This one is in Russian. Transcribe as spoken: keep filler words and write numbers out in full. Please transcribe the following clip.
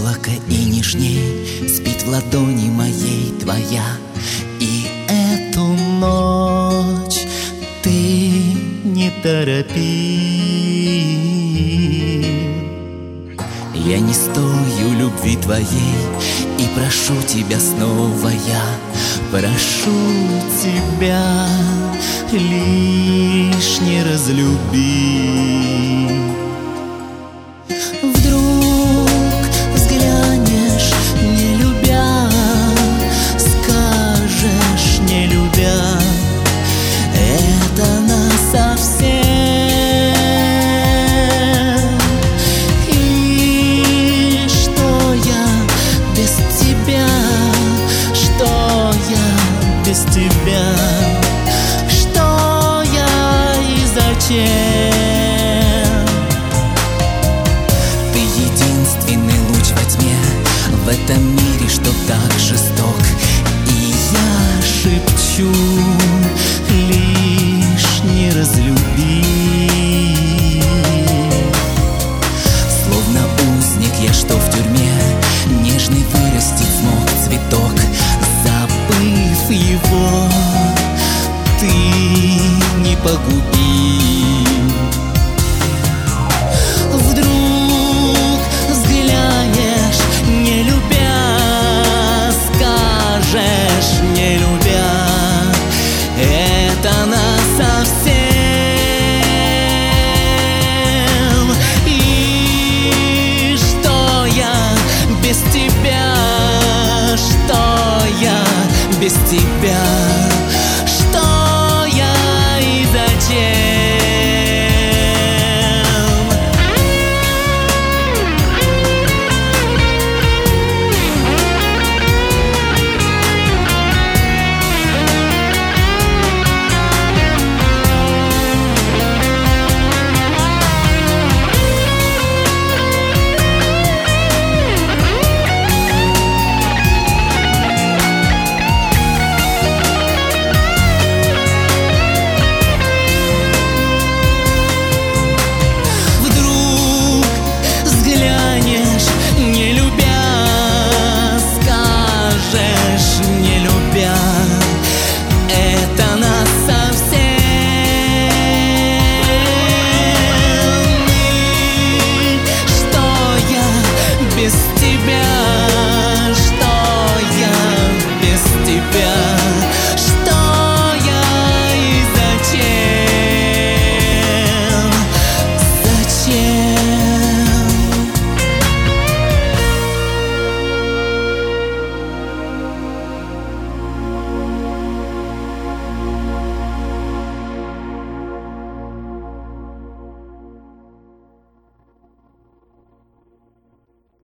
облако и нежней спит в ладони моей твоя. И эту ночь ты не торопи. Я не стою любви твоей и прошу тебя снова я. Прошу тебя, лишь не разлюби. Вдруг взглянешь, не любя, скажешь, не любя, это насовсем. И что я без тебя, что я без тебя, что я и зачем? Ты единственный луч во тьме в этом мире, что так жесток. И я шепчу, лишь не разлюби. Словно узник я, что в тюрьме, нежный вырастет смог цветок. Забыв его, ты не погуби.